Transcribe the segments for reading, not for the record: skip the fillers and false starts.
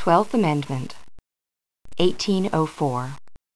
12th Amendment, 1804.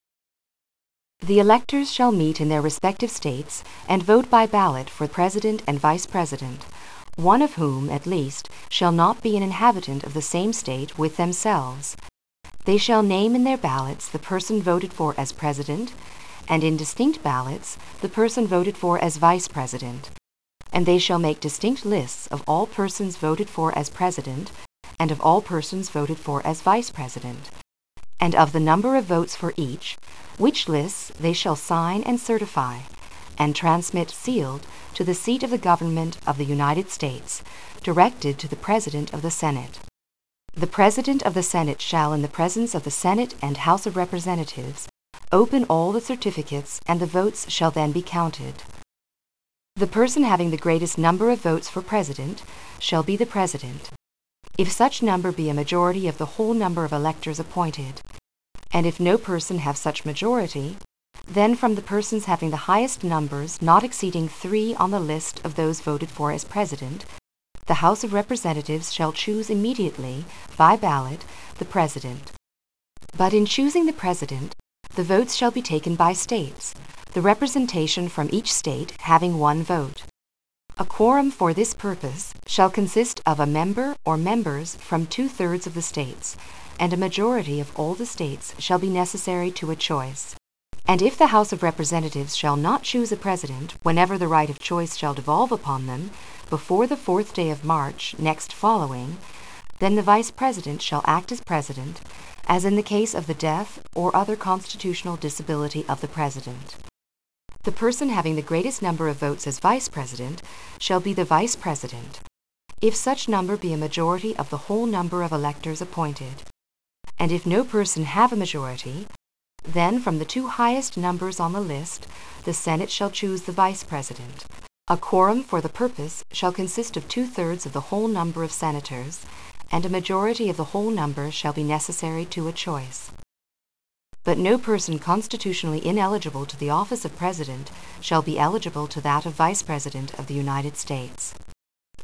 The electors shall meet in their respective states and vote by ballot for President and Vice President, one of whom, at least, shall not be an inhabitant of the same state with themselves. They shall name in their ballots the person voted for as President, and in distinct ballots the person voted for as Vice President. And they shall make distinct lists of all persons voted for as President, and of all persons voted for as Vice President, and of the number of votes for each, which lists they shall sign and certify, and transmit sealed to the seat of the government of the United States, directed to the President of the Senate. The President of the Senate shall, in the presence of the Senate and House of Representatives, open all the certificates, and the votes shall then be counted. The person having the greatest number of votes for President shall be the President, if such number be a majority of the whole number of electors appointed. And if no person have such majority, then from the persons having the highest numbers not exceeding 3 on the list of those voted for as President, the House of Representatives shall choose immediately, by ballot, the President. But in choosing the President, the votes shall be taken by states, the representation from each state having 1 vote. A quorum for this purpose shall consist of a member or members from 2/3 of the states, and a majority of all the states shall be necessary to a choice. And if the House of Representatives shall not choose a President whenever the right of choice shall devolve upon them, before the 4th day of March next following, then the Vice President shall act as President, as in the case of the death or other constitutional disability of the President. The person having the greatest number of votes as Vice President shall be the Vice President, if such number be a majority of the whole number of electors appointed. And if no person have a majority, then from the 2 highest numbers on the list, the Senate shall choose the Vice President. A quorum for the purpose shall consist of 2/3 of the whole number of senators, and a majority of the whole number shall be necessary to a choice. But no person constitutionally ineligible to the office of President shall be eligible to that of Vice President of the United States.